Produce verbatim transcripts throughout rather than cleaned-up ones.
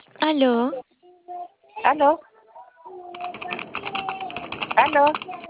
Aló, ¿Aló? ¿Aló?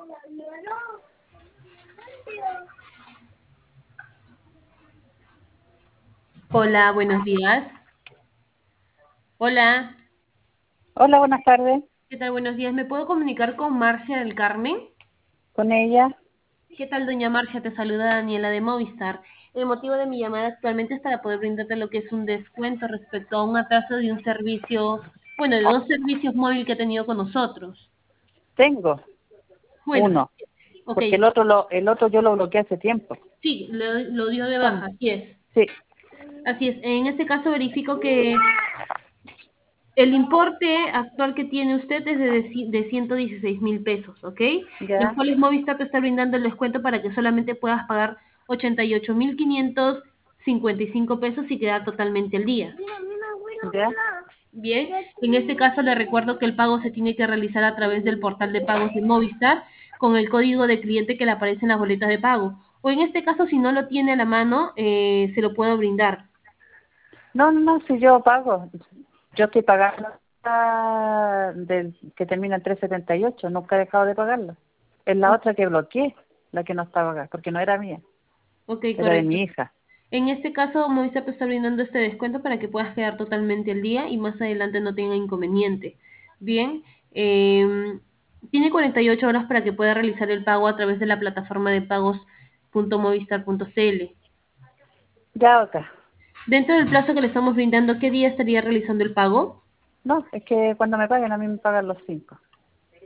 Hola, buenos días. Hola, Hola, buenas tardes. ¿qué tal? Buenos días. ¿Me puedo comunicar con Marcia del Carmen? ¿Con ella? ¿Qué tal, doña Marcia? Te saluda Daniela de Movistar. El motivo de mi llamada actualmente es para poder brindarte lo que es un descuento respecto a un atraso de un servicio, bueno, de dos servicios móvil que he tenido con nosotros. Tengo Bueno, uno, ok, porque el otro lo, el otro yo lo bloqueé hace tiempo. sí, lo, lo dio de baja, Son- así es. Sí, Así es. En este caso verifico que el importe actual que tiene usted es de, ci- de ciento dieciséis mil pesos, ¿ok? Los ya, cuales Movistar te está brindando el descuento para que solamente puedas pagar ochenta y ocho mil quinientos cincuenta y cinco pesos y quedar totalmente al día. ya, Bien, en este caso le recuerdo que el pago se tiene que realizar a través del portal de pagos de Movistar con el código de cliente que le aparece en las boletas de pago. O en este caso, si no lo tiene a la mano, eh, se lo puedo brindar. No, no, no, si yo pago. Yo estoy pagando la del que termina en trescientos setenta y ocho, nunca he dejado de pagarlo. Es la otra que bloqueé, la que no estaba acá, porque no era mía, Ok, era de correcto. mi hija. En este caso, Movistar te está brindando este descuento para que puedas quedar totalmente al día y más adelante no tenga inconveniente. Bien, eh, tiene cuarenta y ocho horas para que pueda realizar el pago a través de la plataforma de pagos punto movistar punto cl. Ya, otra. Dentro del plazo que le estamos brindando, ¿qué día estaría realizando el pago? No, es que cuando me paguen a mí me pagan los cinco.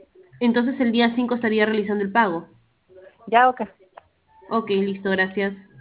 Entonces el día cinco estaría realizando el pago. Ya, otra. Ok, listo, gracias.